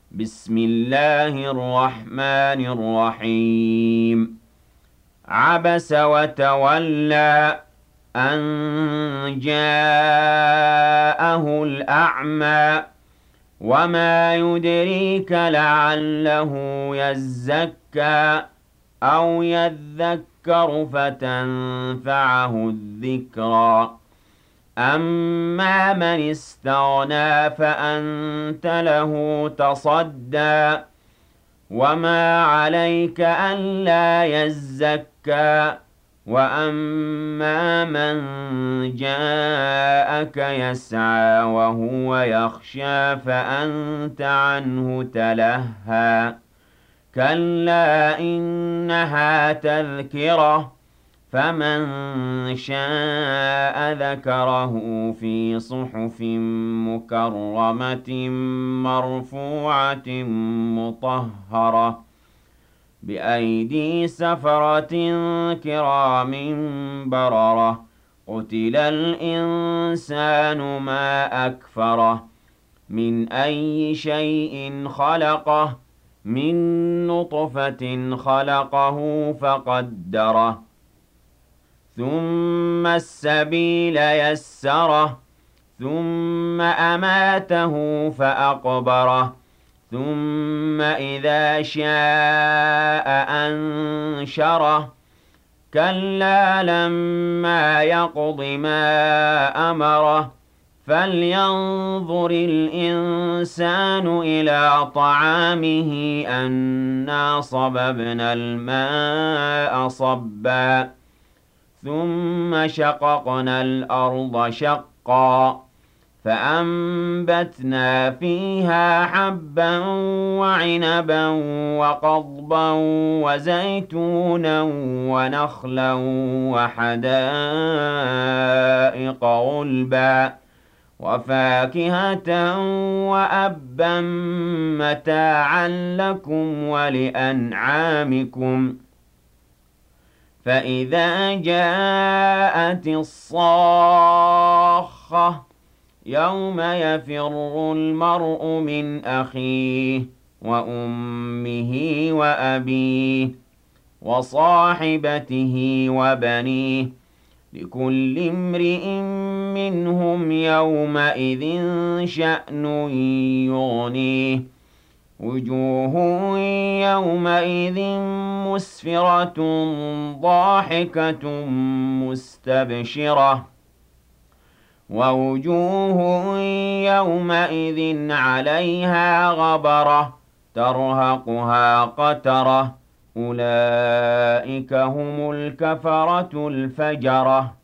بسم الله الرحمن الرحيم. عبس وتولى أن جاءه الأعمى وما يدريك لعله يزكى أو يذكر فتنفعه الذكرى. أما من استغنى فأنت له تصدى وما عليك ألا يزكى. وأما من جاءك يسعى وهو يخشى فأنت عنه تلهى. كلا إنها تذكرة فمن شاء ذكره في صحف مكرمة مرفوعة مطهرة بأيدي سفرة كرام بررة. قتل الإنسان ما أكفره من أي شيء خلقه من نطفة خلقه فقدره ثم السبيل يسره ثم أماته فأقبره ثم إذا شاء أنشره. كلا لما يقض ما أمره فلينظر الإنسان إلى طعامه أنا صببنا الماء صبا ثم شققنا الأرض شقا فأنبتنا فيها حبا وعنبا وقضبا وزيتونا ونخلا وحدائق غلبا وفاكهة وأبا متاعا لكم ولأنعامكم. فإذا جاءت الصاخة يوم يفر المرء من أخيه وأمه وأبيه وصاحبته وبنيه لكل امرئ منهم يومئذ شأن يغنيه. وجوه يومئذ مسفرة ضاحكة مستبشرة ووجوه يومئذ عليها غبرة ترهقها قترة. أولئك هم الكفرة الفجرة.